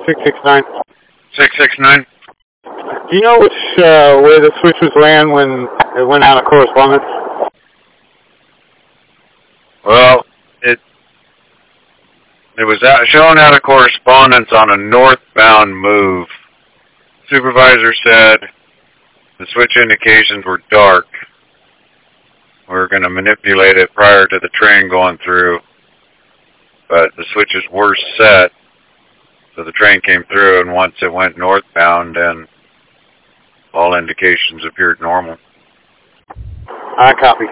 669. 669. Do you know which way the switch was ran when it went out of correspondence? Well, it was shown out of correspondence on a northbound move. Supervisor said the switch indications were dark. We're going to manipulate it prior to the train going through, but the switches were set, so the train came through, and once it went northbound, then all indications appeared normal. I copy.